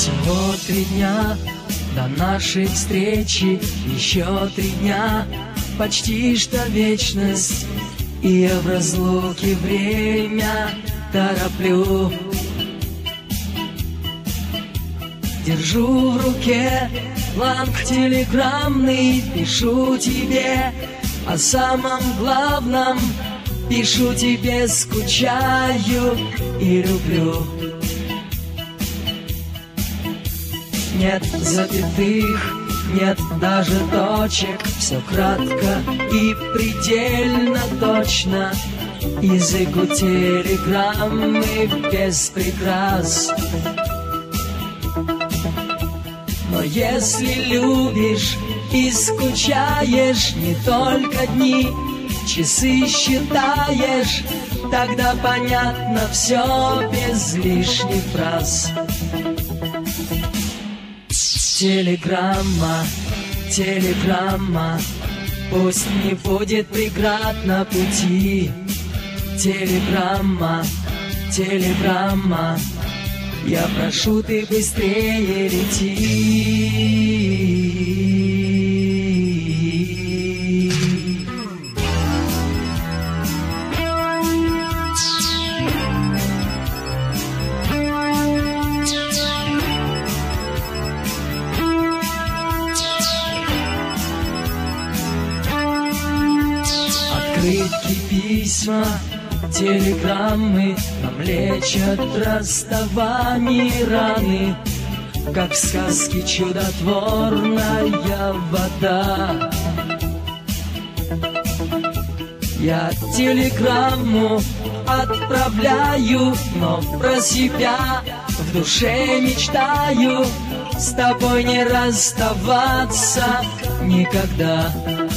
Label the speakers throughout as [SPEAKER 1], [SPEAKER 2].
[SPEAKER 1] Всего 3 дня до нашей встречи, еще 3 дня, почти что вечность. И я в разлуке время тороплю. Держу в руке бланк телеграммный, пишу тебе о самом главном. Пишу тебе, скучаю и люблю. Нет запятых, нет даже точек, все кратко и предельно точно. Язык у телеграммы без прикрас. Но если любишь и скучаешь, не только дни, часы считаешь, тогда понятно все без лишних фраз. Телеграмма, телеграмма, пусть не будет преград на пути. Телеграмма, телеграмма, я прошу, ты быстрее лети. Открытки, письма, телеграммы нам лечат расставание раны, как в сказке чудотворная вода. Я телеграмму отправляю, но про себя в душе мечтаю с тобой не расставаться никогда.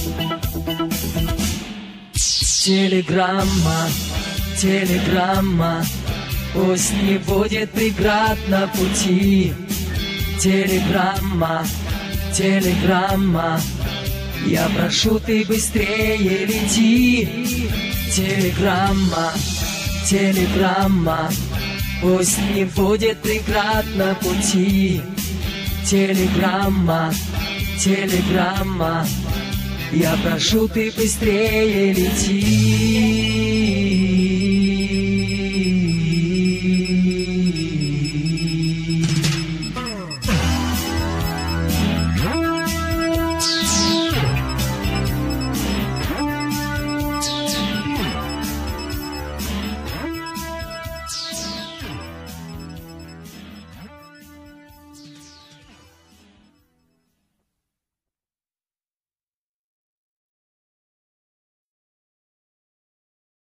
[SPEAKER 1] Телеграмма, телеграмма, пусть не будет преград на пути. Телеграмма, телеграмма, я прошу, ты быстрее лети. Телеграмма, телеграмма, пусть не будет преград на пути. Телеграмма, телеграмма, я прошу, ты быстрее лети.